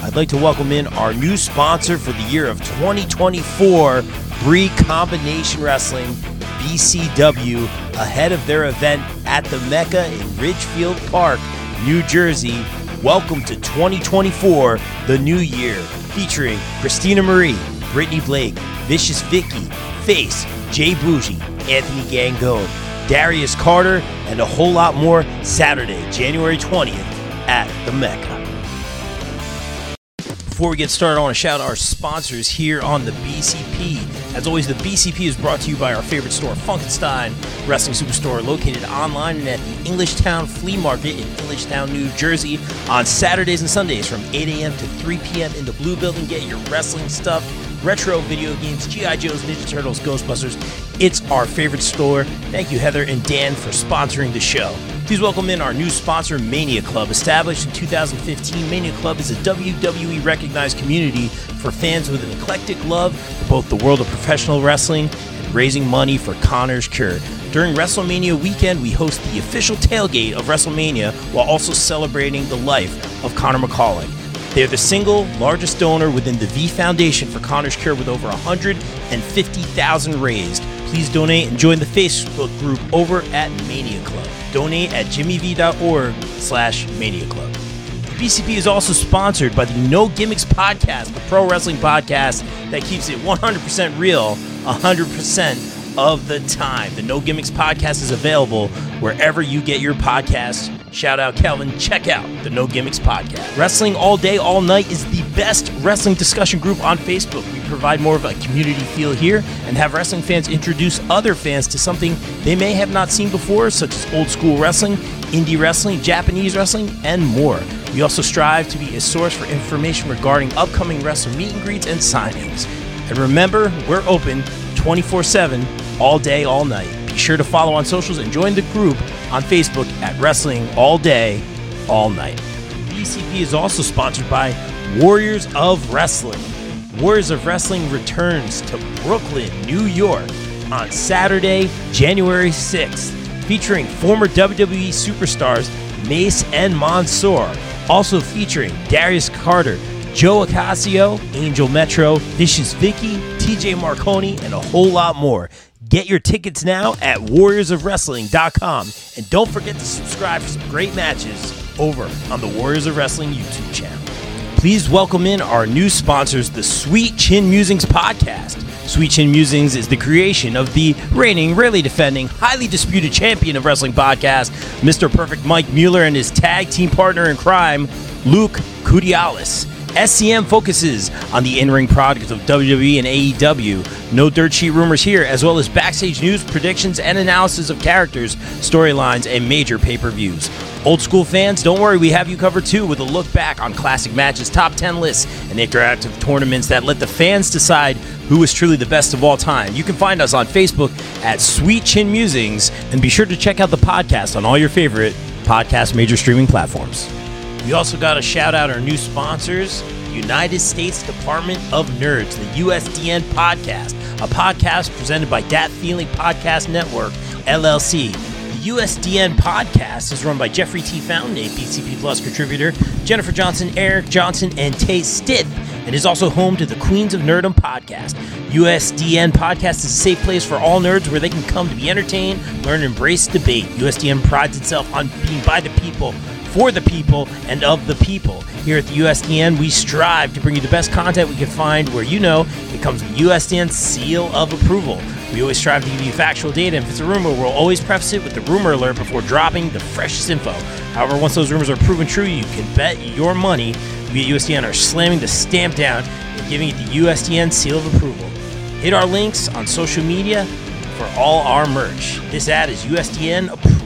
I'd like to welcome in our new sponsor for the year of 2024, Bree Combination Wrestling, BCW, ahead of their event at the Mecca in Ridgefield Park, New Jersey. Welcome to 2024, the new year, featuring Christina Marie, Brittany Blake, Vicious Vicky, Face, Jay Bougie, Anthony Gangone, Darius Carter, and a whole lot more Saturday, January 20th at the Mecca. Before we get started, I want to shout out our sponsors here on the BCP. As always, the BCP is brought to you by our favorite store, Funkenstein Wrestling Superstore, located online and at the Englishtown Flea Market in Englishtown, New Jersey, on Saturdays and Sundays from 8 a.m. to 3 p.m. in the Blue Building. Get your wrestling stuff, retro video games, G.I. Joes, Ninja Turtles, Ghostbusters. It's our favorite store. Thank you, Heather and Dan, for sponsoring the show. Please welcome in our new sponsor, Mania Club. Established in 2015, Mania Club is a WWE-recognized community for fans with an eclectic love for both the world of professional wrestling and raising money for Connor's Cure. During WrestleMania weekend, we host the official tailgate of WrestleMania while also celebrating the life of Connor McCauley. They're the single largest donor within the V Foundation for Connor's Cure with over $150,000 raised. Please donate and join the Facebook group over at Mania Club. Donate at jimmyv.org/Mania Club. The BCP is also sponsored by the No Gimmicks Podcast, the pro wrestling podcast that keeps it 100% real 100% of the time. The No Gimmicks Podcast is available wherever you get your podcasts. Shout out Kelvin, check out the No Gimmicks Podcast. Wrestling All Day, All Night is the best wrestling discussion group on Facebook. We provide more of a community feel here and have wrestling fans introduce other fans to something they may have not seen before, such as old school wrestling, indie wrestling, Japanese wrestling, and more. We also strive to be a source for information regarding upcoming wrestling meet and greets and signings. And remember, we're open 24/7, all day, all night. Be sure to follow on socials and join the group on Facebook at Wrestling All Day, All Night. BCP is also sponsored by Warriors of Wrestling. Warriors of Wrestling returns to Brooklyn, New York on Saturday, January 6th, featuring former WWE superstars Mace and Mansoor, also featuring Darius Carter, Joe Acasio, Angel Metro, Vicious Vicky, TJ Marconi, and a whole lot more. Get your tickets now at warriorsofwrestling.com. And don't forget to subscribe for some great matches over on the Warriors of Wrestling YouTube channel. Please welcome in our new sponsors, the Sweet Chin Musings podcast. Sweet Chin Musings is the creation of the reigning, rarely defending, highly disputed champion of wrestling podcast, Mr. Perfect Mike Mueller, and his tag team partner in crime, Luke Kudialis. SCM focuses on the in-ring products of WWE and AEW. No dirt sheet rumors here, as well as backstage news, predictions, and analysis of characters, storylines, and major pay-per-views. Old school fans, don't worry, we have you covered too with a look back on classic matches, top 10 lists, and interactive tournaments that let the fans decide who is truly the best of all time. You can find us on Facebook at Sweet Chin Musings, and be sure to check out the podcast on all your favorite podcast major streaming platforms. We also got to shout out our new sponsors, United States Department of Nerds, the USDN Podcast, a podcast presented by Dat Feeling Podcast Network, LLC. The USDN Podcast is run by Jeffrey T. Fountain, a BCP Plus contributor, Jennifer Johnson, Eric Johnson, and Tay Stith, and is also home to the Queens of Nerdom podcast. USDN Podcast is a safe place for all nerds where they can come to be entertained, learn, and embrace debate. USDN prides itself on being by the people, for the people, and of the people. Here at the USDN, we strive to bring you the best content we can find where you know it comes with USDN's seal of approval. We always strive to give you factual data, and if it's a rumor, we'll always preface it with the rumor alert before dropping the freshest info. However, once those rumors are proven true, you can bet your money we at USDN are slamming the stamp down and giving it the USDN seal of approval. Hit our links on social media for all our merch. This ad is USDN approved.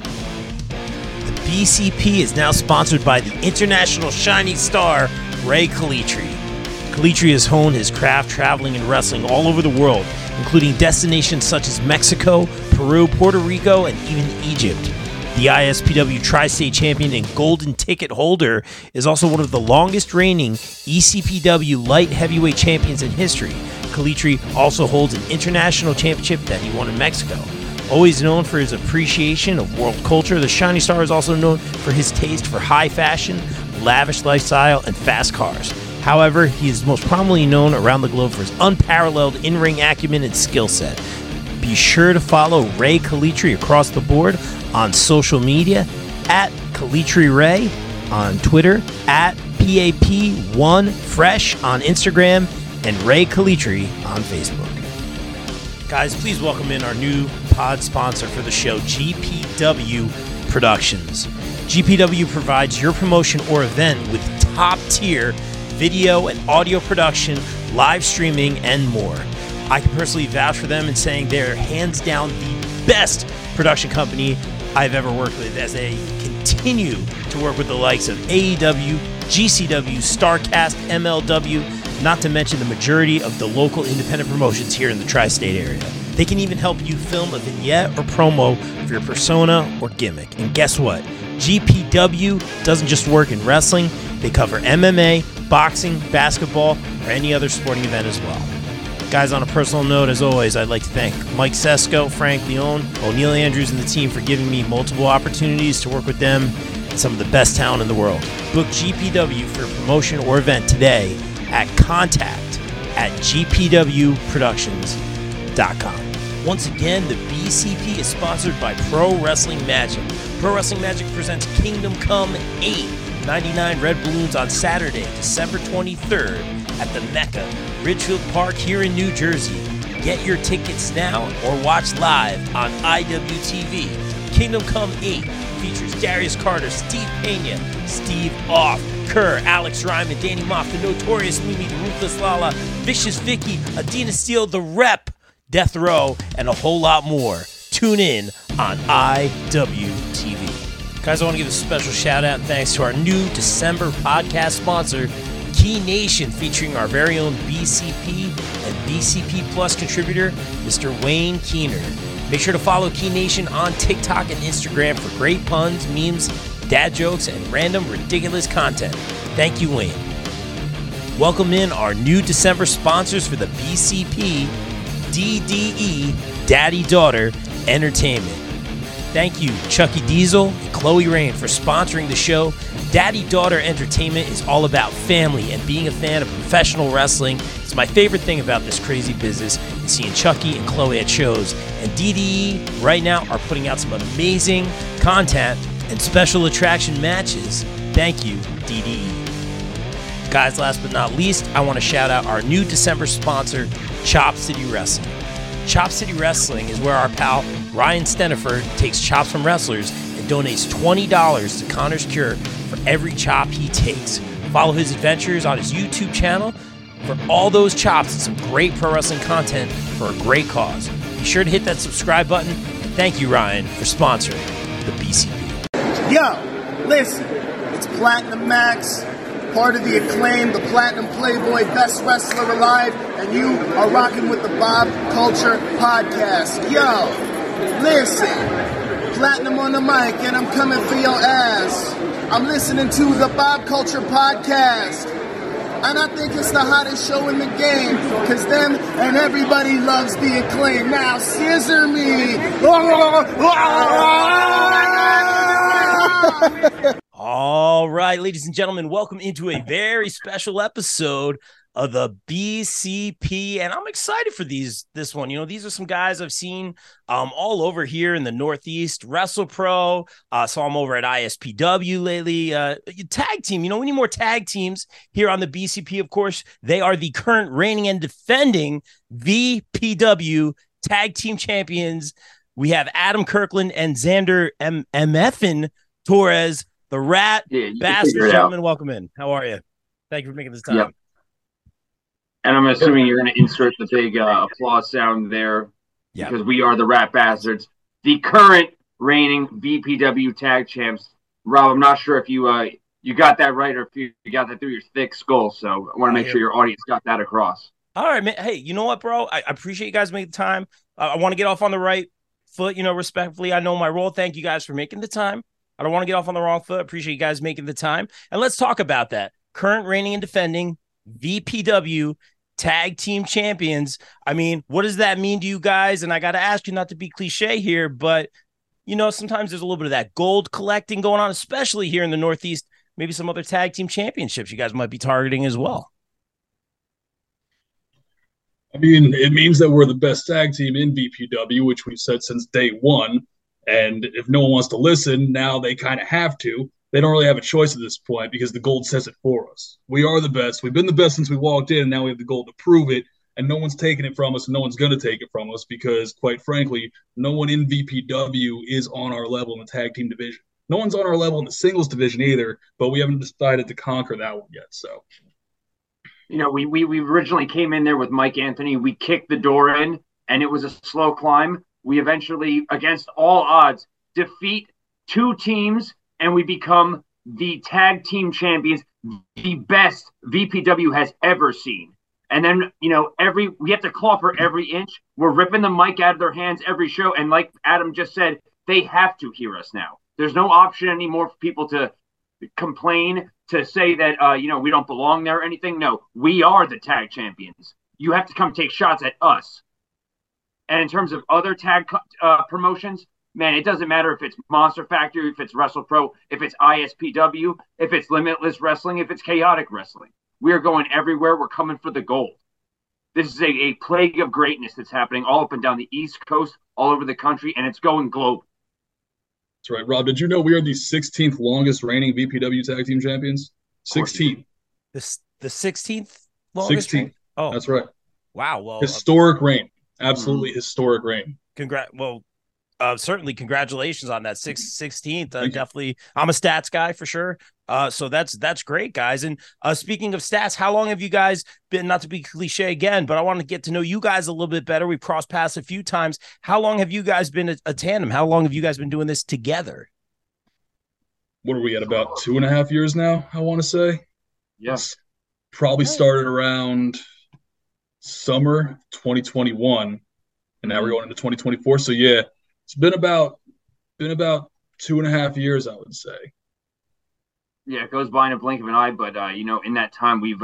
BCP is now sponsored by the international shining star, Ray Kalitri. Kalitri has honed his craft traveling and wrestling all over the world, including destinations such as Mexico, Peru, Puerto Rico, and even Egypt. The ISPW Tri-State Champion and Golden Ticket holder is also one of the longest reigning ECPW Light Heavyweight Champions in history. Kalitri also holds an international championship that he won in Mexico. Always known for his appreciation of world culture, the Shining Star is also known for his taste for high fashion, lavish lifestyle and fast cars. However, he is most prominently known around the globe for his unparalleled in-ring acumen and skill set. Be sure to follow Ray Calitri across the board on social media at Calitri Ray on Twitter, at PAP1Fresh on Instagram, and Ray Calitri on Facebook. Guys, please welcome in our new pod sponsor for the show, GPW Productions. GPW provides your promotion or event with top-tier video and audio production, live streaming, and more. I can personally vouch for them in saying they're hands down the best production company I've ever worked with, as they continue to work with the likes of AEW, GCW, StarCast, MLW, not to mention the majority of the local independent promotions here in the tri-state area. They can even help you film a vignette or promo for your persona or gimmick. And guess what? GPW doesn't just work in wrestling. They cover MMA, boxing, basketball, or any other sporting event as well. Guys, on a personal note, as always, I'd like to thank Mike Sesko, Frank Leone, O'Neil Andrews, and the team for giving me multiple opportunities to work with them and some of the best talent in the world. Book GPW for a promotion or event today at contact@gpwproductions.com. Once again, the BCP is sponsored by Pro Wrestling Magic. Pro Wrestling Magic presents Kingdom Come 8, 99 red balloons on Saturday, December 23rd at the Mecca, Ridgefield Park here in New Jersey. Get your tickets now or watch live on IWTV. Kingdom Come 8 features Darius Carter, Steve Pena, Steve Off, Kerr, Alex Ryman, Danny Moff, the Notorious Mimi, the Ruthless Lala, Vicious Vicky, Adina Steele, the Rep, Death Row, and a whole lot more. Tune in on IWTV. Guys, I want to give a special shout out and thanks to our new December podcast sponsor, Key Nation, featuring our very own BCP and BCP Plus contributor, Mr. Wayne Keener. Make sure to follow Key Nation on TikTok and Instagram for great puns, memes, dad jokes, and random ridiculous content. Thank you, Wayne. Welcome in our new December sponsors for the BCP DDE Daddy Daughter Entertainment. Thank you, Chucky Diesel and Chloe Rain, for sponsoring the show. Daddy Daughter Entertainment is all about family and being a fan of professional wrestling. It's my favorite thing about this crazy business is seeing Chucky and Chloe at shows. And DDE right now are putting out some amazing content and special attraction matches. Thank you, DDE. Guys, last but not least, I want to shout out our new December sponsor, Chop City Wrestling. Chop City Wrestling is where our pal Ryan Stenifer takes chops from wrestlers and donates $20 to Connor's Cure for every chop he takes. Follow his adventures on his YouTube channel for all those chops and some great pro wrestling content for a great cause. Be sure to hit that subscribe button. And thank you, Ryan, for sponsoring the BCP. Yo, listen, it's Platinum Max, part of the Acclaim, the Platinum Playboy, best wrestler alive, and you are rocking with the Bob Culture Podcast. Yo, listen, Platinum on the mic, and I'm coming for your ass. I'm listening to the Bob Culture Podcast, and I think it's the hottest show in the game, because them and everybody loves the Acclaim. Now, scissor me. All right, ladies and gentlemen, welcome into a very special episode of the BCP, and I'm excited for this one. You know, these are some guys I've seen all over here in the Northeast. WrestlePro, saw them over at ISPW lately. Tag team, you know, we need more tag teams here on the BCP. Of course, they are the current reigning and defending VPW tag team champions. We have Adam Kirkland and Xander MFN Torres, the Rat Bastard. Gentlemen, welcome in. How are you? Thank you for making this time. Yep. And I'm assuming you're going to insert the big applause sound there, because we are the Rat Bastards, the current reigning VPW tag champs. Rob, I'm not sure if you got that right or if you got that through your thick skull, so I want to make sure your audience got that across. All right, man. Hey, you know what, bro? I appreciate you guys making the time. I want to get off on the right foot, you know, respectfully. I know my role. Thank you guys for making the time. I don't want to get off on the wrong foot. I appreciate you guys making the time. And let's talk about that. Current reigning and defending VPW tag team champions. I mean, what does that mean to you guys? And I got to ask you, not to be cliche here, but, you know, sometimes there's a little bit of that gold collecting going on, especially here in the Northeast. maybe some other tag team championships you guys might be targeting as well. I mean, it means that we're the best tag team in VPW, which we've said since day one. And if no one wants to listen, now they kind of have to. They don't really have a choice at this point because the gold says it for us. We are the best. We've been the best since we walked in. Now we have the gold to prove it. And no one's taking it from us, and no one's going to take it from us because, quite frankly, no one in VPW is on our level in the tag team division. No one's on our level in the singles division either, but we haven't decided to conquer that one yet. So, you know, we originally came in there with Mike Anthony. We kicked the door in, and it was a slow climb. We eventually, against all odds, defeat 2 teams, and we become the tag team champions, the best VPW has ever seen. And then, you know, we have to claw for every inch. We're ripping the mic out of their hands every show. And like Adam just said, they have to hear us now. There's no option anymore for people to complain, to say that, you know, we don't belong there or anything. No, we are the tag champions. You have to come take shots at us. And in terms of other tag promotions, man, it doesn't matter if it's Monster Factory, if it's WrestlePro, if it's ISPW, if it's Limitless Wrestling, if it's Chaotic Wrestling. We are going everywhere. We're coming for the gold. This is a plague of greatness that's happening all up and down the East Coast, all over the country, and it's going global. That's right. Rob, did you know we are the 16th longest reigning VPW tag team champions? 16. The 16th longest? 16th. Oh, that's right. Wow. Well, historic reign. Absolutely historic reign. Certainly congratulations on that 16th. Definitely. I'm a stats guy for sure. So that's great, guys. And speaking of stats, how long have you guys been, not to be cliche again, but I want to get to know you guys a little bit better. We've crossed paths a few times. How long have you guys been a tandem? How long have you guys been doing this together? What are we at, about 2.5 years now, I want to say? Yes. Probably started around summer 2021, and now we're going into 2024. So yeah, it's been about 2.5 years, I would say. Yeah, it goes by in a blink of an eye, but you know, in that time we've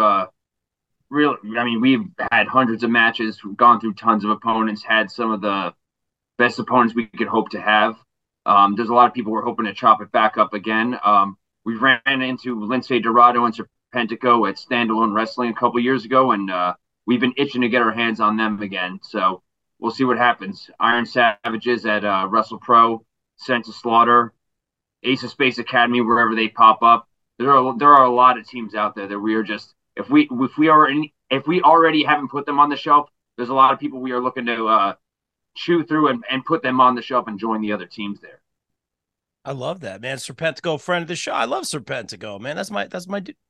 we've had hundreds of matches, we've gone through tons of opponents, had some of the best opponents we could hope to have. There's a lot of people we're hoping to chop it back up again. We ran into Lince Dorado and Serpentico at Standalone Wrestling a couple years ago, and we've been itching to get our hands on them again. So we'll see what happens. Iron Savages at WrestlePro, Sent to Slaughter, Ace of Space Academy, wherever they pop up. There are a lot of teams out there that we are just, if we already haven't put them on the shelf, there's a lot of people we are looking to chew through and put them on the shelf and join the other teams there. I love that, man. Serpentico, friend of the show. I love Serpentico, man. That's my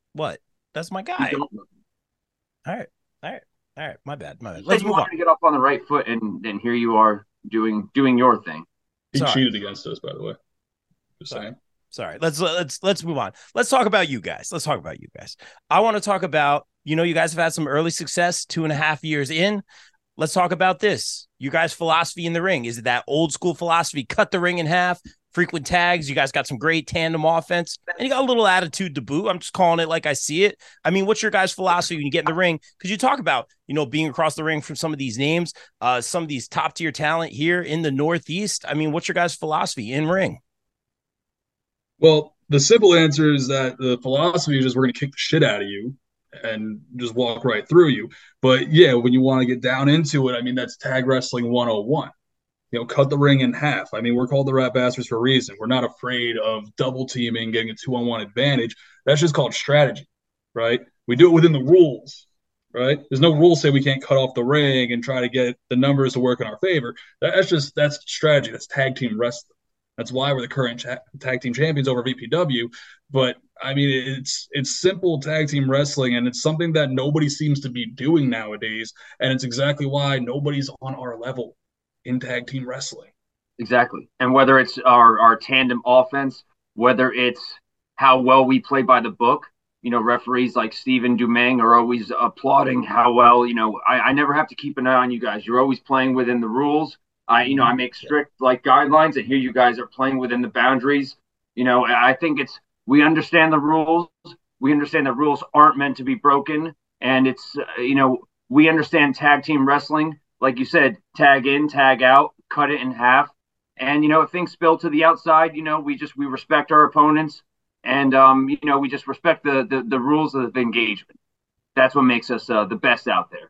guy. All right. My bad. Let's move on. To get up on the right foot, and here you are doing your thing. He cheated against us, by the way. Just saying. Sorry. Let's move on. Let's talk about you guys. I want to talk about, you guys have had some early success 2.5 years in. Let's talk about this. You guys' philosophy in the ring. Is it that old school philosophy? Cut the ring in half, frequent tags. You guys got some great tandem offense, and you got a little attitude to boot. I'm just calling it like I see it. I mean, what's your guys' philosophy when you get in the ring? Because you talk about, being across the ring from some of these names, some of these top tier talent here in the Northeast. I mean, what's your guys' philosophy in ring? Well, the simple answer is that the philosophy is just we're going to kick the shit out of you and just walk right through you. But yeah, when you want to get down into it, I mean, that's tag wrestling 101. Cut the ring in half. I mean, we're called the Rat Bastards for a reason. We're not afraid of double teaming, getting a 2-on-1 advantage. That's just called strategy, right? We do it within the rules, right? There's no rules say we can't cut off the ring and try to get the numbers to work in our favor. That's strategy. That's tag team wrestling. That's why we're the current tag team champions over VPW. But, I mean, it's simple tag team wrestling, and it's something that nobody seems to be doing nowadays, and it's exactly why nobody's on our level in tag team wrestling. Exactly. And whether it's our tandem offense, whether it's how well we play by the book, referees like Stephen Dumang are always applauding how well, I never have to keep an eye on you guys. You're always playing within the rules. I make strict guidelines, and here you guys are playing within the boundaries. I think we understand the rules. We understand the rules aren't meant to be broken. And it's, we understand tag team wrestling. Like you said, tag in, tag out, cut it in half. And, if things spill to the outside, we respect our opponents. and we just respect the rules of engagement. That's what makes us the best out there.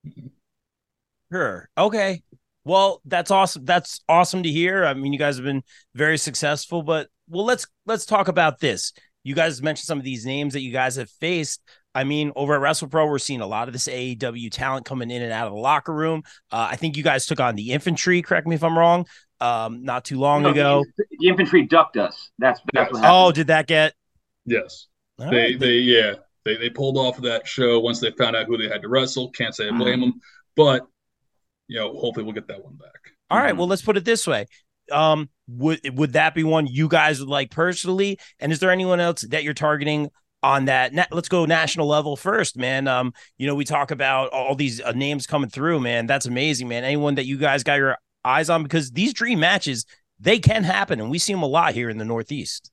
Sure. Okay. Well, that's awesome. That's awesome to hear. I mean, you guys have been very successful, but let's talk about this. You guys mentioned some of these names that you guys have faced. I mean, over at WrestlePro, we're seeing a lot of this AEW talent coming in and out of the locker room. I think you guys took on the Infantry. Correct me if I'm wrong. Not too long ago, the Infantry ducked us. That's what happened. Oh, did that get? Yes. They pulled off of that show once they found out who they had to wrestle. Can't say I blame them, but hopefully we'll get that one back. All right. Well, let's put it this way. Would that be one you guys would like personally? And is there anyone else that you're targeting on that? Let's go national level first, man. We talk about all these names coming through, man. That's amazing, man. Anyone that you guys got your eyes on, because these dream matches, they can happen, and we see them a lot here in the Northeast.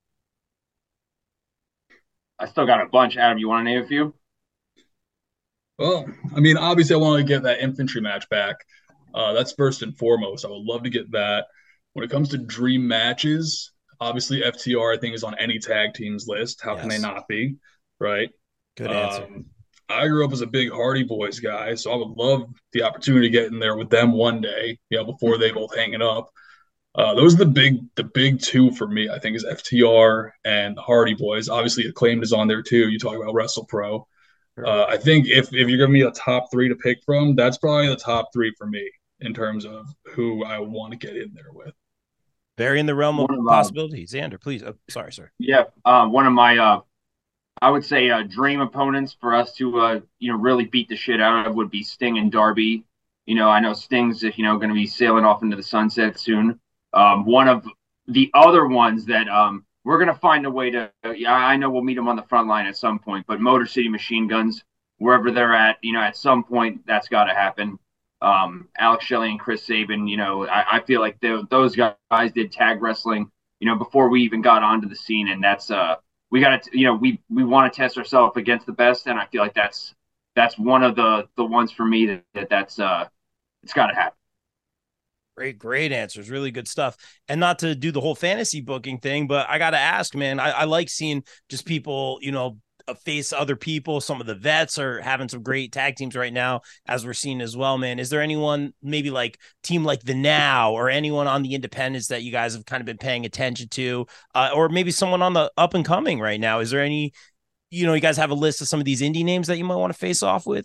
I still got a bunch. Adam, you want to name a few? Well, I mean, obviously, I want to get that Infantry match back. That's first and foremost. I would love to get that. When it comes to dream matches, obviously, FTR, I think, is on any tag team's list. How can they not be? Right? Good answer. I grew up as a big Hardy Boys guy, so I would love the opportunity to get in there with them one day, before they both hang it up. Those are the big two for me, I think, is FTR and Hardy Boys. Obviously, Acclaimed is on there too. You talk about WrestlePro. I think if you're giving me a top three to pick from, that's probably the top three for me in terms of who I want to get in there with. Very in the realm of possibilities. Xander, please. Oh, sorry, sir. Yeah, one of my, I would say, dream opponents for us to, really beat the shit out of would be Sting and Darby. I know Sting's, going to be sailing off into the sunset soon. One of the other ones that we're going to find a way to, I know we'll meet them on the front line at some point, but Motor City Machine Guns, wherever they're at, at some point, that's got to happen. Alex Shelley and Chris Sabin, I feel like those guys did tag wrestling, before we even got onto the scene. And that's, we got to, we want to test ourselves against the best. And I feel like that's one of the ones for me that's it's got to happen. Great answers. Really good stuff. And not to do the whole fantasy booking thing, but I got to ask, man, I like seeing just people, face other people. Some of the vets are having some great tag teams right now, as we're seeing as well, man. Is there anyone maybe like team like the Now or anyone on the independents that you guys have kind of been paying attention to, or maybe someone on the up and coming right now? Is there any, you guys have a list of some of these indie names that you might want to face off with?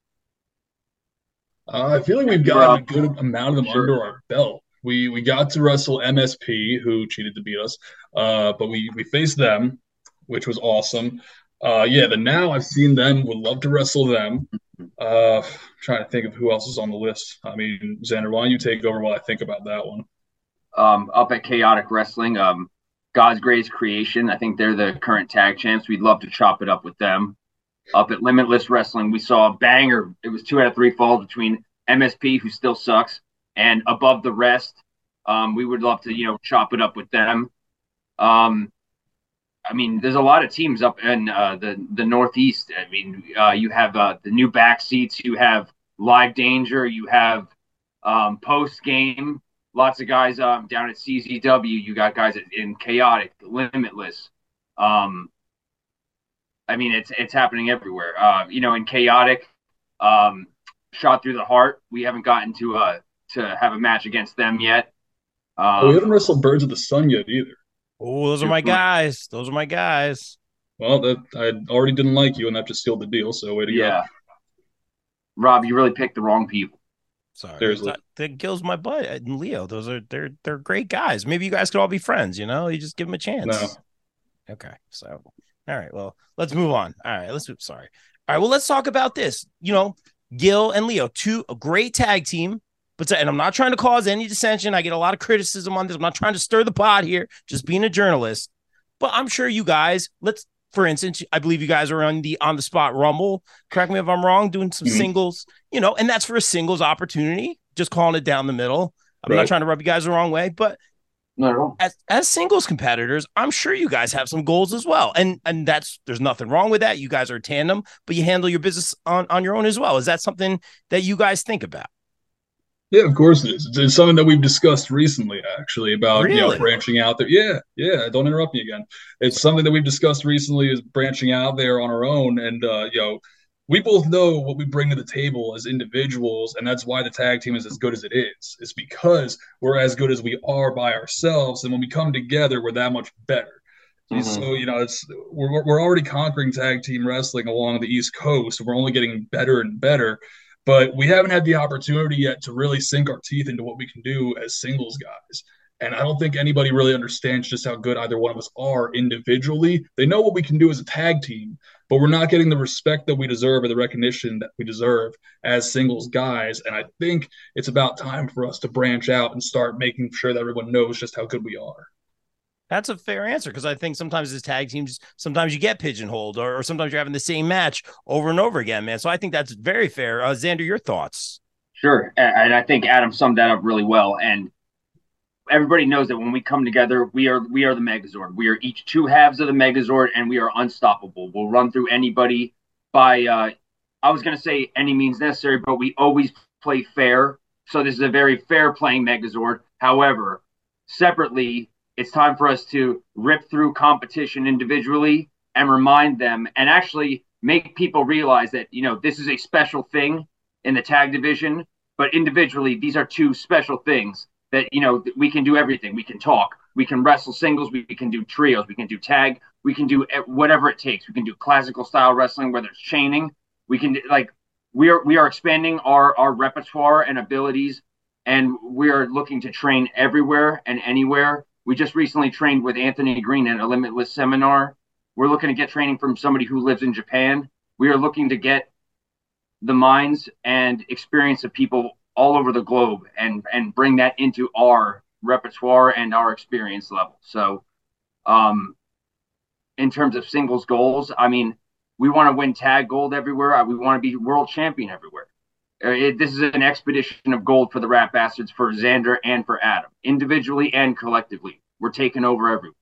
I feel like we've got a good amount of them under our belt. We got to wrestle MSP, who cheated to beat us, but we faced them, which was awesome. The Now, I've seen them, would love to wrestle them. Trying to think of who else is on the list. I mean, Xander, why don't you take over while I think about that one? Up at Chaotic Wrestling, God's Greatest Creation, I think they're the current tag champs. We'd love to chop it up with them. Up at Limitless Wrestling, we saw a banger. It was 2 out of 3 falls between MSP, who still sucks, and Above the Rest. We would love to, chop it up with them. I mean, there's a lot of teams up in the Northeast. I mean, you have the new Backseats, you have Live Danger, you have Post Game. Lots of guys down at CZW. You got guys in Chaotic, Limitless. I mean, it's happening everywhere. In Chaotic, Shot Through the Heart. We haven't gotten to have a match against them yet. We haven't wrestled Birds of the Sun yet either. Oh, those are my guys. Those are my guys. Well, I already didn't like you, and that just sealed the deal. So way to go. Rob, you really picked the wrong people. Sorry, that kills my butt. And Leo, they're great guys. Maybe you guys could all be friends. You just give them a chance. No. Okay, so all right. Well, let's move on. All right, Sorry. All right. Well, let's talk about this. Gil and Leo, a great tag team. And I'm not trying to cause any dissension. I get a lot of criticism on this. I'm not trying to stir the pot here, just being a journalist. But I'm sure you guys, for instance, I believe you guys are on the spot Rumble. Correct me if I'm wrong, doing some singles, and that's for a singles opportunity, just calling it down the middle. I'm not trying to rub you guys the wrong way, but no. As singles competitors, I'm sure you guys have some goals as well. And there's nothing wrong with that. You guys are a tandem, but you handle your business on your own as well. Is that something that you guys think about? Yeah, of course it is. It's something that we've discussed recently, actually, about Really? branching out there. Yeah. Don't interrupt me again. It's something that we've discussed recently is branching out there on our own, and we both know what we bring to the table as individuals, and that's why the tag team is as good as it is. It's because we're as good as we are by ourselves, and when we come together, we're that much better. So we're already conquering tag team wrestling along the East Coast. We're only getting better and better, but we haven't had the opportunity yet to really sink our teeth into what we can do as singles guys. And I don't think anybody really understands just how good either one of us are individually. They know what we can do as a tag team, but we're not getting the respect that we deserve or the recognition that we deserve as singles guys. And I think it's about time for us to branch out and start making sure that everyone knows just how good we are. That's a fair answer, because I think sometimes as tag teams, sometimes you get pigeonholed, or sometimes you're having the same match over and over again, man. So I think that's very fair. Xander, your thoughts? Sure. And I think Adam summed that up really well. And everybody knows that when we come together, we are the Megazord. We are each two halves of the Megazord, and we are unstoppable. We'll run through anybody by, I was going to say any means necessary, but we always play fair. So this is a very fair playing Megazord. However, separately, it's time for us to rip through competition individually and remind them and actually make people realize that, this is a special thing in the tag division, but individually, these are two special things that, we can do everything. We can talk, we can wrestle singles, we can do trios, we can do tag, we can do whatever it takes. We can do classical style wrestling, whether it's chaining. We can we are expanding our repertoire and abilities, and we are looking to train everywhere and anywhere. We just recently trained with Anthony Green at a Limitless seminar. We're looking to get training from somebody who lives in Japan. We are looking to get the minds and experience of people all over the globe and bring that into our repertoire and our experience level. So in terms of singles goals, I mean, we want to win tag gold everywhere. We want to be world champion everywhere. This is an expedition of gold for the Rat Bastards, for Xander and for Adam, individually and collectively. We're taking over everyone.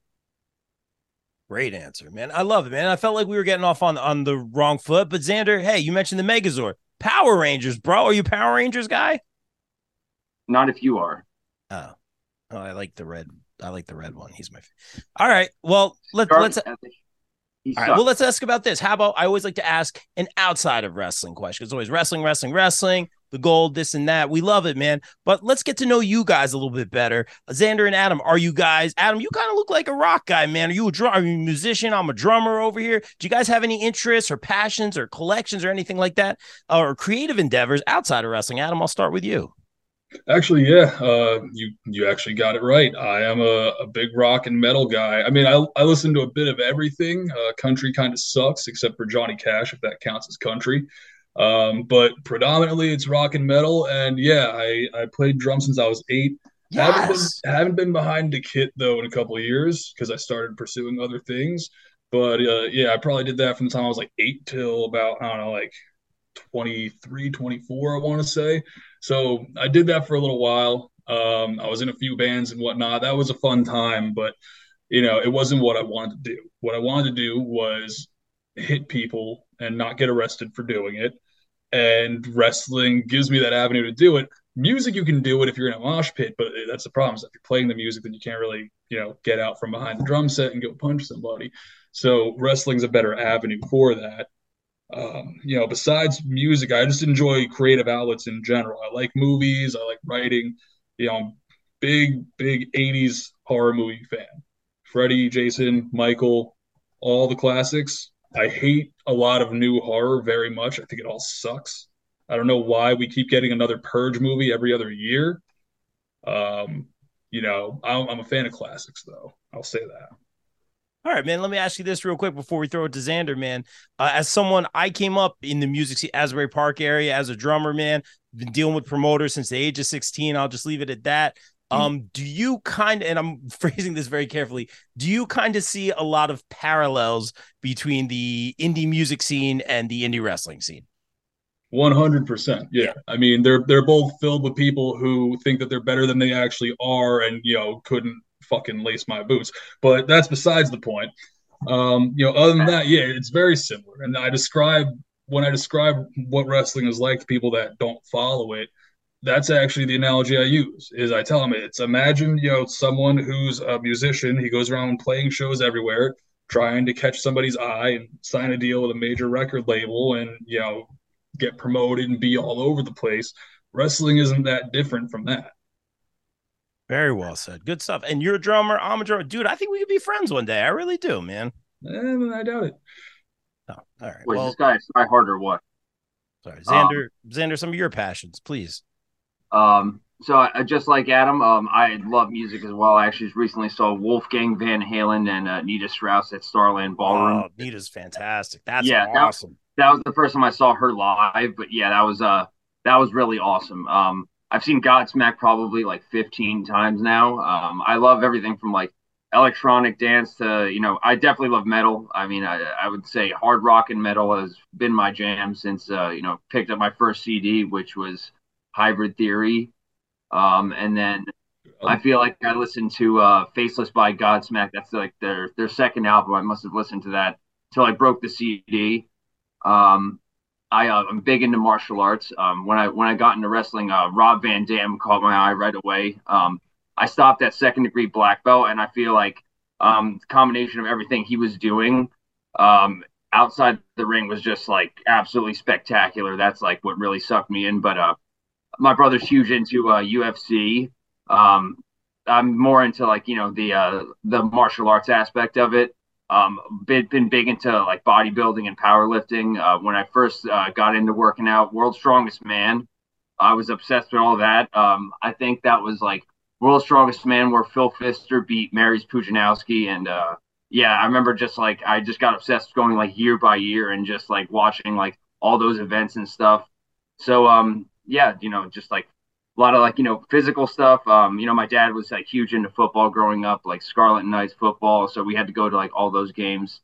Great answer, man. I love it, man. I felt like we were getting off on the wrong foot, but Xander, hey, you mentioned the Megazord. Power Rangers, bro. Are you a Power Rangers guy? Not if you are. Oh, I like the red. I like the red one. He's my favorite. All right. Well, let's all right, well, let's ask about this. How about, I always like to ask an outside of wrestling question. It's always wrestling, the gold, this and that. We love it, man. But let's get to know you guys a little bit better. Xander and Adam, are you guys, Adam, you kind of look like a rock guy, man. Are you a musician? I'm a drummer over here. Do you guys have any interests or passions or collections or anything like that, or creative endeavors outside of wrestling? Adam, I'll start with you. Actually, yeah, you actually got it right. I am a big rock and metal guy. I mean, I listen to a bit of everything. Country kind of sucks, except for Johnny Cash, if that counts as country. But predominantly it's rock and metal. And yeah, I played drums since I was 8. Yes. Haven't been behind the kit though in a couple of years because I started pursuing other things. But yeah, I probably did that from the time I was like 8 till about, I don't know, like 23, 24, I want to say. So I did that for a little while. I was in a few bands and whatnot. That was a fun time, but it wasn't what I wanted to do. What I wanted to do was hit people and not get arrested for doing it. And wrestling gives me that avenue to do it. Music, you can do it if you're in a mosh pit, but that's the problem. So if you're playing the music, then you can't really, get out from behind the drum set and go punch somebody. So wrestling's a better avenue for that. Besides music, I just enjoy creative outlets in general. I like movies. I like writing. I'm big 80s horror movie fan. Freddy, Jason, Michael, all the classics. I hate a lot of new horror very much. I think it all sucks. I don't know why we keep getting another Purge movie every other year. I'm a fan of classics, though. I'll say that. All right, man, let me ask you this real quick before we throw it to Xander, man. As someone, I came up in the music scene, Asbury Park area as a drummer, man. Been dealing with promoters since the age of 16. I'll just leave it at that. Do you kind of, and I'm phrasing this very carefully, do you kind of see a lot of parallels between the indie music scene and the indie wrestling scene? 100%. Yeah. I mean, they're both filled with people who think that they're better than they actually are and, couldn't fucking lace my boots. But that's besides the point. Other than that, yeah, it's very similar. And when I describe what wrestling is like to people that don't follow it, that's actually the analogy I use. Is I tell them it's imagine someone who's a musician. He goes around playing shows everywhere, trying to catch somebody's eye and sign a deal with a major record label, and get promoted and be all over the place. Wrestling isn't that different from that. Very well said. Good stuff. And you're a drummer. I'm a drummer. Dude, I think we could be friends one day. I really do, man. I doubt it. Oh, all right. Wait, this guy is try hard or what? Sorry. Xander, some of your passions, please. So I just like Adam, I love music as well. I actually just recently saw Wolfgang Van Halen and Nita Strauss at Starland Ballroom. Oh, Nita's fantastic. That's awesome. That was the first time I saw her live, but yeah, that was really awesome. I've seen Godsmack probably like 15 times now. I love everything from like electronic dance to, I definitely love metal. I mean, I would say hard rock and metal has been my jam since, picked up my first CD, which was Hybrid Theory. And then I feel like I listened to Faceless by Godsmack. That's like their second album. I must have listened to that till I broke the CD. I'm big into martial arts. When I got into wrestling, Rob Van Dam caught my eye right away. I stopped at second degree black belt, and I feel like the combination of everything he was doing outside the ring was just like absolutely spectacular. That's like what really sucked me in. But my brother's huge into UFC. I'm more into like the martial arts aspect of it. Been big into like bodybuilding and powerlifting. When I first got into working out, World's Strongest Man, I was obsessed with all that. I think that was like World's Strongest Man where Phil Pfister beat Mariusz Pudzianowski, and yeah, I remember just like I just got obsessed going like year by year and just like watching like all those events and stuff. So yeah, just like a lot of like physical stuff. My dad was like huge into football growing up, like Scarlet Knights football, so we had to go to like all those games.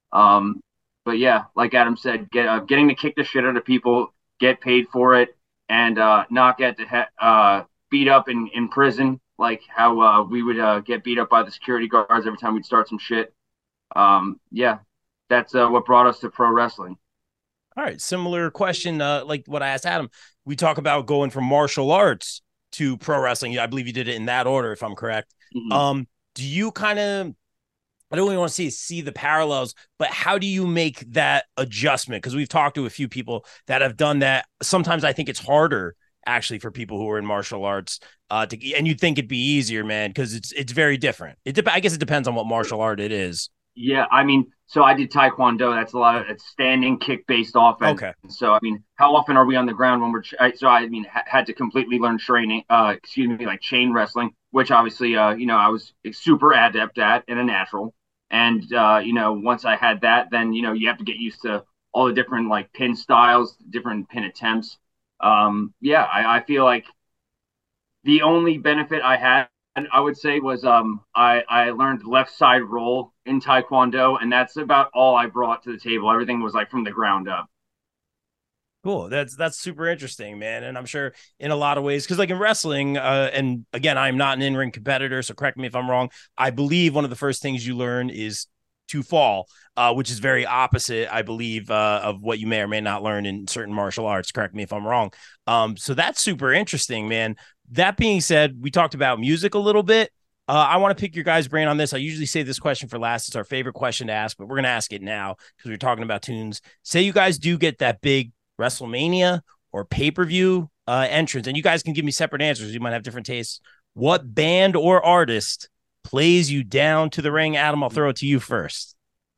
But yeah, like Adam said, getting to kick the shit out of people, get paid for it, and not get beat up in prison, like how we would get beat up by the security guards every time we'd start some shit. Yeah, that's what brought us to pro wrestling. All right. Similar question, like what I asked Adam. We talk about going from martial arts to pro wrestling. I believe you did it in that order, if I'm correct. Mm-hmm. Do you kind of, I don't really want to see the parallels, but how do you make that adjustment? Because we've talked to a few people that have done that. Sometimes I think it's harder actually for people who are in martial arts and you'd think it'd be easier, man, because it's very different. I guess it depends on what martial art it is. Yeah, I mean, so I did Taekwondo. That's a lot of it's standing, kick-based offense. Okay. So I mean, how often are we on the ground when we're? Had to completely learn training. Like chain wrestling, which obviously, I was super adept at and a natural. And once I had that, then you have to get used to all the different like pin styles, different pin attempts. Yeah, I feel like the only benefit I had, I would say, was I learned left side roll in Taekwondo, and that's about all I brought to the table. Everything was like from the ground up. Cool. That's super interesting, man. And I'm sure in a lot of ways, because like in wrestling, and again, I'm not an in-ring competitor, so correct me if I'm wrong. I believe one of the first things you learn is to fall, which is very opposite, I believe, of what you may or may not learn in certain martial arts. Correct me if I'm wrong. So that's super interesting, man. That being said, we talked about music a little bit. I want to pick your guys' brain on this. I usually save this question for last. It's our favorite question to ask, but we're going to ask it now because we're talking about tunes. Say you guys do get that big WrestleMania or pay-per-view entrance, and you guys can give me separate answers. You might have different tastes. What band or artist plays you down to the ring? Adam, I'll throw it to you first.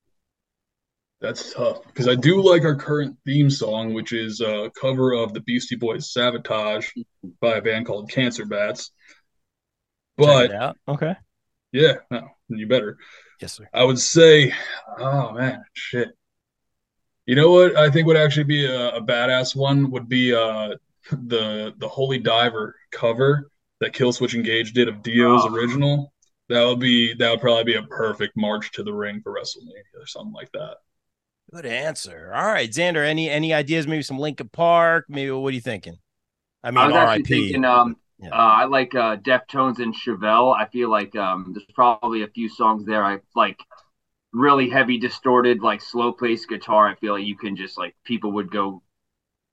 That's tough because I do like our current theme song, which is a cover of the Beastie Boys' Sabotage by a band called Cancer Bats. But check it out. Okay. Yeah, no, you better. Yes, sir. I would say, oh man, shit. You know what? I think would actually be a badass one would be the Holy Diver cover that Killswitch Engage did of Dio's original. That would probably be a perfect march to the ring for WrestleMania or something like that. Good answer. All right, Xander, any ideas? Maybe some Linkin Park? Maybe what are you thinking? I mean, was actually thinking, I like Deftones and Chevelle. I feel like there's probably a few songs there I like. Really heavy, distorted, like slow paced guitar. I feel like you can just like people would go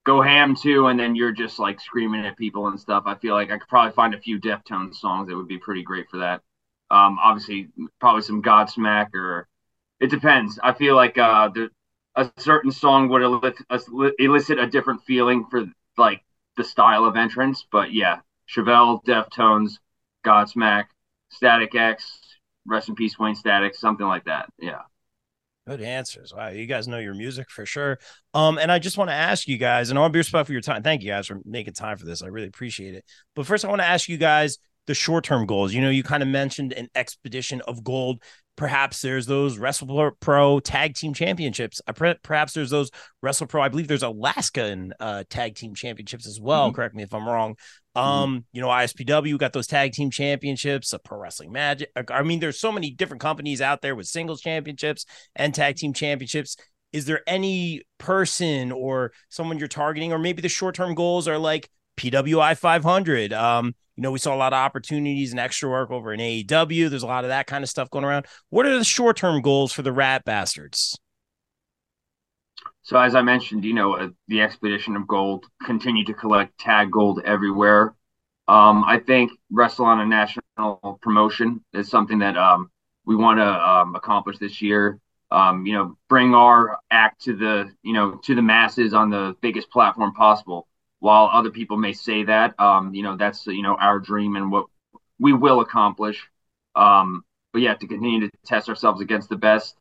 go ham to, and then you're just like screaming at people and stuff. I feel like I could probably find a few Deftones songs that would be pretty great for that. Obviously, probably some Godsmack, or it depends. I feel like a certain song would elicit a different feeling for like the style of entrance. But yeah, Chevelle, Deftones, Godsmack, Static X, rest in peace, Wayne Static, something like that. Yeah. Good answers. Wow, you guys know your music for sure. And I just want to ask you guys, and I want to be respectful for your time. Thank you guys for making time for this. I really appreciate it. But first, I want to ask you guys the short-term goals. You know, you kind of mentioned an expedition of gold. Perhaps there's those WrestlePro Tag Team Championships. Perhaps there's those WrestlePro. I believe there's Alaskan Tag Team Championships as well. Mm-hmm. Correct me if I'm wrong. You know, ISPW got those tag team championships, Pro Wrestling Magic. I mean, there's so many different companies out there with singles championships and tag team championships. Is there any person or someone you're targeting, or maybe the short-term goals are like PWI 500? You know, we saw a lot of opportunities and extra work over in AEW. There's a lot of that kind of stuff going around. What are the short-term goals for the Rat Bastards? So as I mentioned, you know, the Expedition of Gold, continue to collect tag gold everywhere. I think Wrestle on a national promotion is something that we want to accomplish this year. You know, bring our act to the masses on the biggest platform possible. While other people may say that, you know, that's, you know, our dream and what we will accomplish. But yeah, to continue to test ourselves against the best.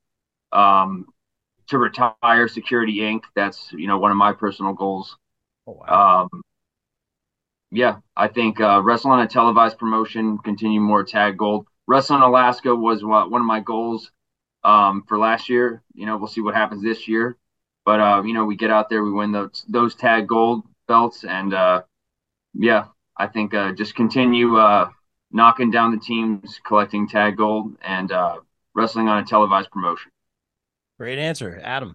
To retire Security Inc. That's, you know, one of my personal goals. Oh, wow. Yeah, I think wrestle on a televised promotion, continue more tag gold. Wrestle in Alaska was one of my goals for last year. You know, we'll see what happens this year. But, you know, we get out there, we win those tag gold belts. And, yeah, I think just continue knocking down the teams, collecting tag gold, and wrestling on a televised promotion. Great answer, Adam.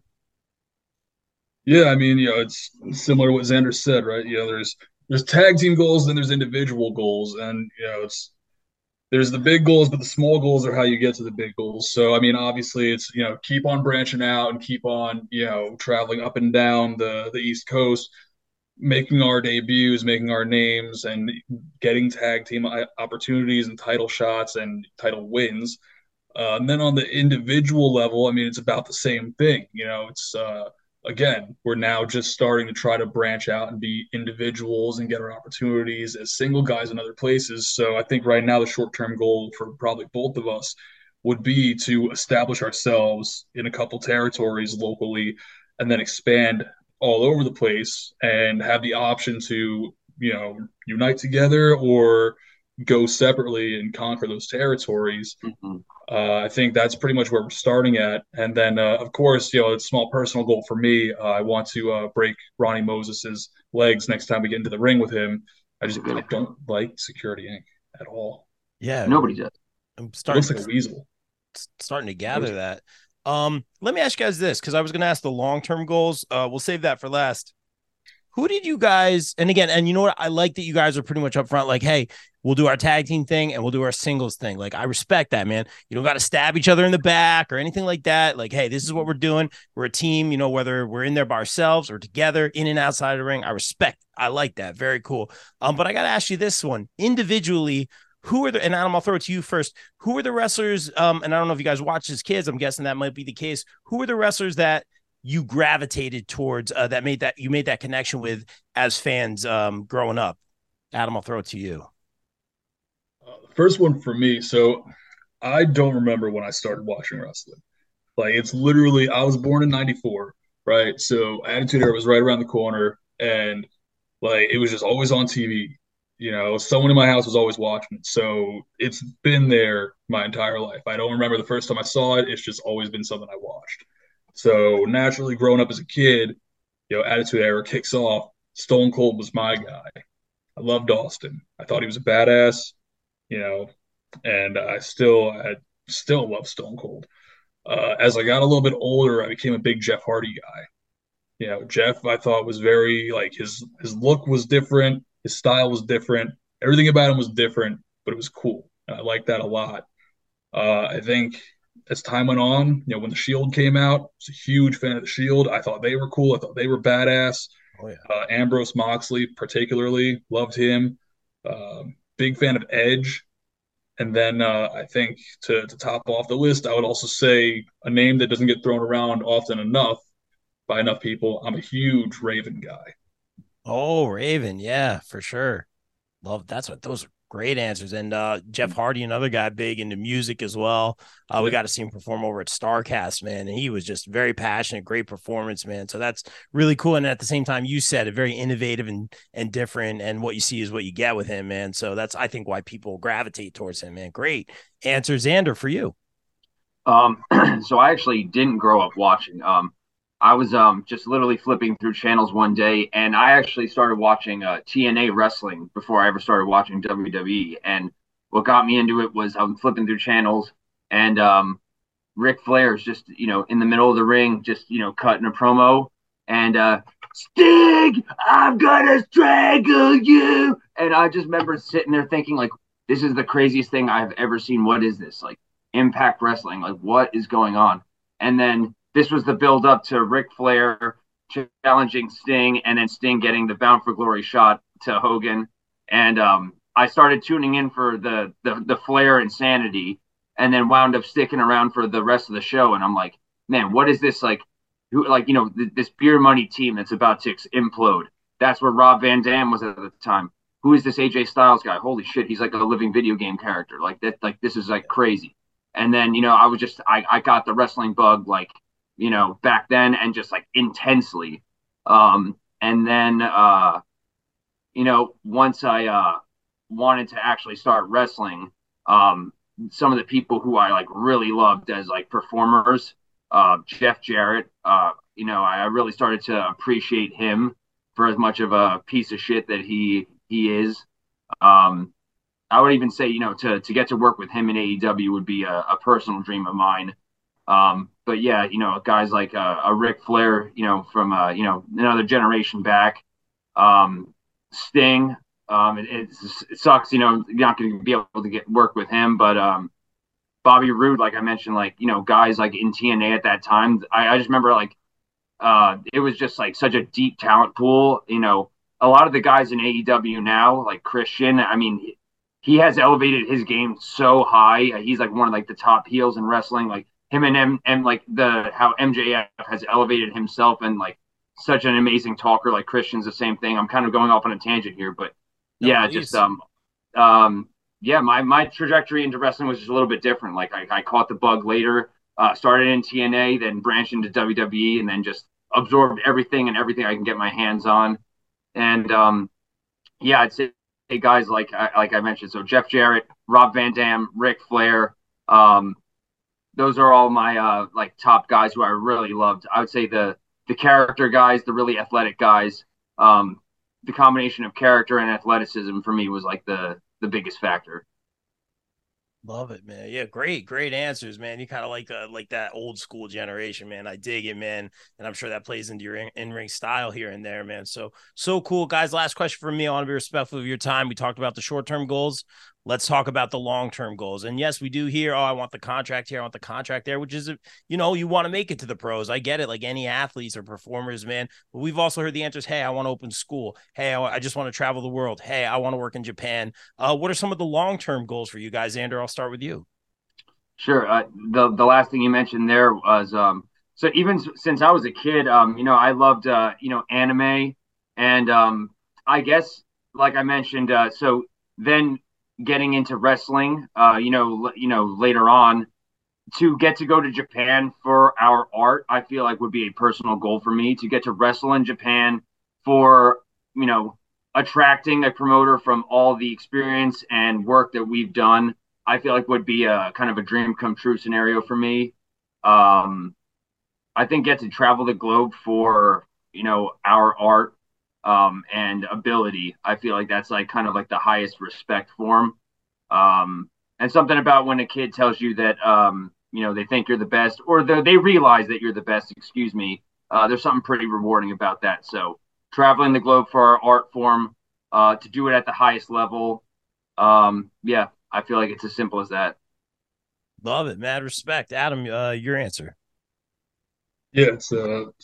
Yeah, I mean, you know, it's similar to what Xander said, right? You know, there's tag team goals, then there's individual goals, and you know, there's the big goals, but the small goals are how you get to the big goals. So, I mean, obviously, it's, you know, keep on branching out and keep on, you know, traveling up and down the East Coast, making our debuts, making our names, and getting tag team opportunities and title shots and title wins. And then on the individual level, I mean, it's about the same thing. You know, it's again, we're now just starting to try to branch out and be individuals and get our opportunities as single guys in other places. So I think right now the short-term goal for probably both of us would be to establish ourselves in a couple territories locally and then expand all over the place and have the option to, you know, unite together or go separately and conquer those territories. Mm-hmm. I think that's pretty much where we're starting at. And then, of course, you know, it's a small personal goal for me. I want to break Ronnie Moses's legs next time we get into the ring with him. I don't like Security Inc. at all. Yeah. Nobody does. I'm starting it looks like a weasel. Starting to gather that. Let me ask you guys this, because I was going to ask the long-term goals. We'll save that for last. Who did you guys, and again, and you know what? I like that you guys are pretty much upfront, like, hey, we'll do our tag team thing and we'll do our singles thing. Like, I respect that, man. You don't got to stab each other in the back or anything like that. Like, hey, this is what we're doing. We're a team, you know, whether we're in there by ourselves or together, in and outside of the ring. I respect. I like that. Very cool. But I got to ask you this one. Individually, who are the, and Adam, I'll throw it to you first. Who are the wrestlers, and I don't know if you guys watch as kids, I'm guessing that might be the case. Who are the wrestlers that you gravitated towards, that you made that connection with as fans growing up? Adam, I'll throw it to you. The first one for me. So I don't remember when I started watching wrestling. Like, it's literally, I was born in 94, right? So Attitude Era was right around the corner, and like, it was just always on TV. You know, someone in my house was always watching it. So it's been there my entire life. I don't remember the first time I saw it. It's just always been something I watched. So naturally, growing up as a kid, you know, Attitude Era kicks off. Stone Cold was my guy. I loved Austin. I thought he was a badass, you know, and I still love Stone Cold. As I got a little bit older, I became a big Jeff Hardy guy. You know, Jeff, I thought, was very, like, his look was different, his style was different, everything about him was different, but it was cool. And I liked that a lot. I think as time went on, you know, when the Shield came out, I was a huge fan of the Shield. I thought they were cool. I thought they were badass. Oh yeah. Ambrose Moxley, particularly, loved him. Big fan of Edge. And then I think to top off the list, I would also say a name that doesn't get thrown around often enough by enough people. I'm a huge Raven guy. Oh, Raven, yeah, for sure. Love that's what those are great answers. And Jeff Hardy, another guy big into music as well. We Yeah. got to see him perform over at Starcast, man. And he was just very passionate, great performance, man. So that's really cool. And at the same time, you said it very innovative and different. And what you see is what you get with him, man. So that's I think why people gravitate towards him, man. Great answer, Xander, for you. So I actually didn't grow up watching. I was just literally flipping through channels one day, and I actually started watching TNA wrestling before I ever started watching WWE. And what got me into it was I'm flipping through channels, and Ric Flair is just in the middle of the ring, just cutting a promo, and Sting, I'm gonna strangle you. And I just remember sitting there thinking like, this is the craziest thing I've ever seen. What is this like? Impact Wrestling. Like, what is going on? And then this was the build up to Ric Flair challenging Sting, and then Sting getting the Bound for Glory shot to Hogan. And I started tuning in for the Flair insanity, and then wound up sticking around for the rest of the show. And I'm like, man, what is this like? Who like this beer money team that's about to implode? That's where Rob Van Dam was at the time. Who is this AJ Styles guy? Holy shit, he's like a living video game character. Like that, like this is like crazy. And then, I was just, I got the wrestling bug, like, back then and just like intensely. And then, once I wanted to actually start wrestling, some of the people who I like really loved as like performers, Jeff Jarrett, I really started to appreciate him for as much of a piece of shit that he is. I would even say, to get to work with him in AEW would be a personal dream of mine. But yeah, guys like a Ric Flair, from another generation back, Sting. It sucks, you're not going to be able to get work with him, but Bobby Roode, like I mentioned, like guys like in TNA at that time. I just remember like it was just like such a deep talent pool. A lot of the guys in AEW now, like Christian, I mean, he has elevated his game so high. He's like one of like the top heels in wrestling. Like him and like how MJF has elevated himself and like such an amazing talker. Like Christian's the same thing. I'm kind of going off on a tangent here, but yeah, just yeah, my trajectory into wrestling was just a little bit different. Like I caught the bug later, started in TNA, then branched into WWE, and then just absorbed everything and everything I can get my hands on. And yeah, I'd say guys like I mentioned, so Jeff Jarrett, Rob Van Dam, Ric Flair, those are all my like top guys who I really loved. I would say the character guys, the really athletic guys, the combination of character and athleticism for me was like the biggest factor. Love it, man. Yeah, great answers, man. You kind of like that old school generation, man. I dig it, man. And I'm sure that plays into your in-ring style here and there, man. So cool. Guys, last question for me. I want to be respectful of your time. We talked about the short-term goals. Let's talk about the long-term goals. And yes, we do hear, I want the contract here, I want the contract there, which is, you want to make it to the pros. I get it, like any athletes or performers, man. But we've also heard the answers, hey, I want to open school. Hey, I just want to travel the world. Hey, I want to work in Japan. What are some of the long-term goals for you guys? Xander, I'll start with you. Sure. The last thing you mentioned there was so even since I was a kid, I loved anime, and I guess like I mentioned, so then getting into wrestling, later on to get to go to Japan for our art, I feel like would be a personal goal for me to get to wrestle in Japan for, attracting a promoter from all the experience and work that we've done. I feel like would be a kind of a dream come true scenario for me. Um, I think get to travel the globe for, our art and ability. I feel like that's like kind of like the highest respect form. And something about when a kid tells you that, they think you're the best or they realize that you're the best, excuse me. There's something pretty rewarding about that. So traveling the globe for our art form, to do it at the highest level. Yeah, I feel like it's as simple as that. Love it. Mad respect. Adam, your answer. Yeah,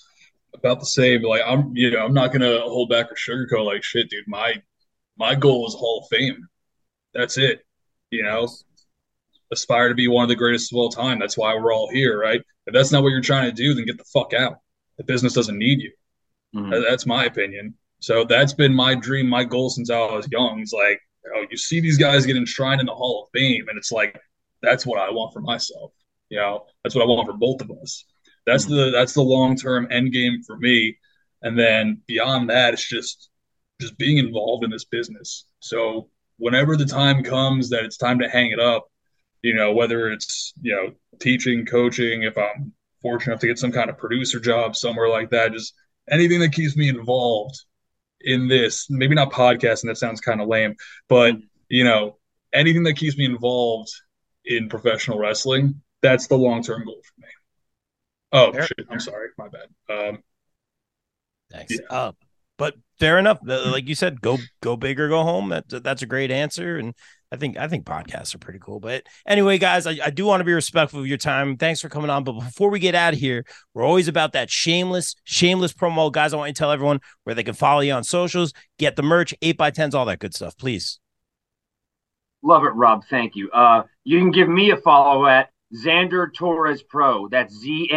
About the same. Like I'm not gonna hold back or sugarcoat like shit, dude. My goal is Hall of Fame. That's it. You know, Nice. aspire to be one of the greatest of all time. That's why we're all here, right? If that's not what you're trying to do, then get the fuck out. The business doesn't need you. Mm-hmm. That's my opinion. So that's been my dream, my goal since I was young. It's like, you see these guys get enshrined in the Hall of Fame, and it's like, that's what I want for myself. That's what I want for both of us. That's the long term end game for me. And then beyond that, it's just being involved in this business. So whenever the time comes that it's time to hang it up, whether it's teaching, coaching, if I'm fortunate enough to get some kind of producer job somewhere like that, just anything that keeps me involved in this, maybe not podcasting, that sounds kind of lame, but anything that keeps me involved in professional wrestling, that's the long-term goal for me. Oh shit, I'm sorry, my bad. Thanks. Yeah. But fair enough. Like you said, go big or go home. That's a great answer. And I think podcasts are pretty cool. But anyway, guys, I do want to be respectful of your time. Thanks for coming on. But before we get out of here, we're always about that shameless promo. Guys, I want you to tell everyone where they can follow you on socials, get the merch, 8x10s, all that good stuff, please. Love it, Rob. Thank you. You can give me a follow at Xander Torres Pro. That's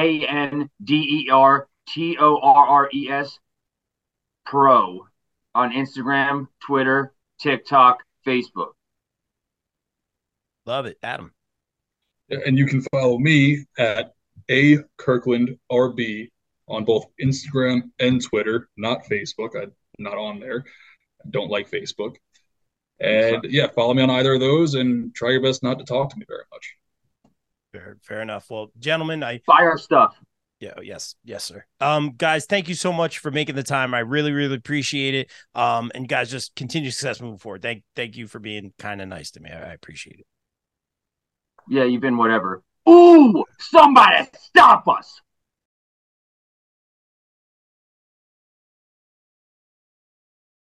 ZanderTorres Pro on Instagram, Twitter, TikTok, Facebook. Love it, Adam. And you can follow me at A Kirkland RB on both Instagram and Twitter, not Facebook. I'm not on there. I don't like Facebook. And yeah, follow me on either of those and try your best not to talk to me very much. Fair enough. Well, gentlemen, fire stuff. Yeah. Yes, sir. Guys, thank you so much for making the time. I really, really appreciate it. And guys, just continue success moving forward. Thank you for being kind of nice to me. I appreciate it. Yeah, you've been whatever. Ooh, somebody stop us.